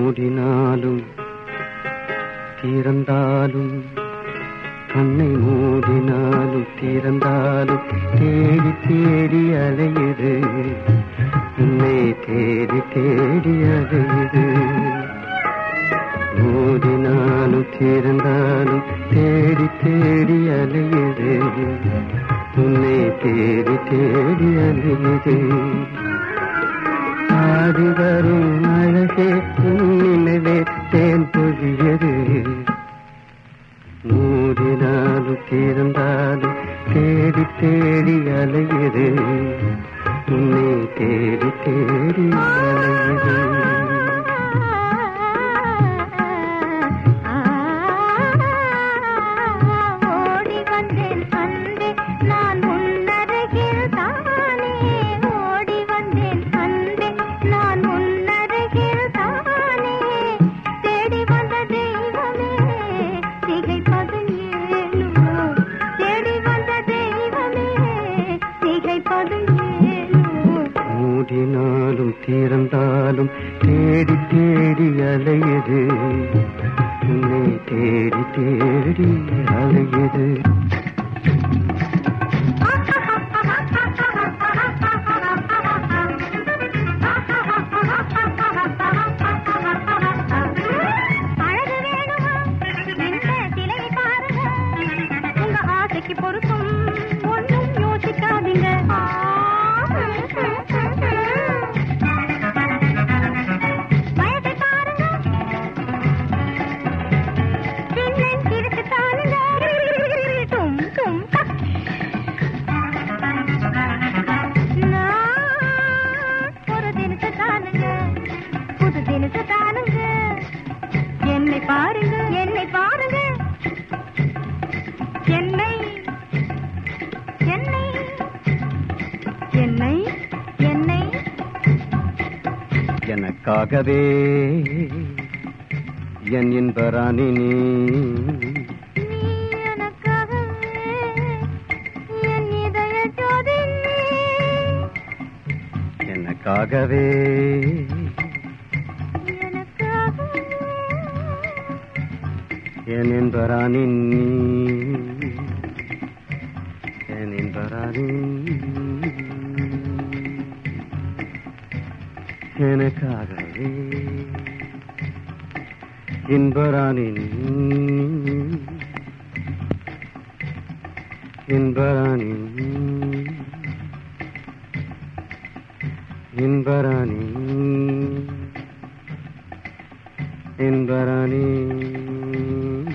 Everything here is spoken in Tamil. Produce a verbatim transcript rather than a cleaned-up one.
மூடினாலும் திறந்தாலும் கண்ணை மூடினாலும் திறந்தாலும் தேடி தேடி அலையுது உன்னை தேடி தேடி அலையுது. மூடினாலும் திறந்தாலும் தேடி தேடி அலையுது உன்னை தேடி தேடி அலையுது. ஆடி வரும் அழகே நினைவே தேன் பொழியது. மூடினாலும் திறந்தாலும் தேடி தேடி அலையுது உன்னை தேடி தேடி அலையுது. மூடினாலும் திறந்தாலும் தேடி தேடி அலையுது உன்னை தேடி தேடி அலையுது. என்னை பாருங்க என்னை பாருங்க என்னை என்னை என்னை என்னை எனக்காகவே என் இன்பராணி நீ எனக்காகவே என் இதய ஜோதி எனக்காகவே என் இன்பராணி நீ என் இன்பராணி எனக்காகவே இன்பராணி இன்பராணி இன்பராணி இன்பராணி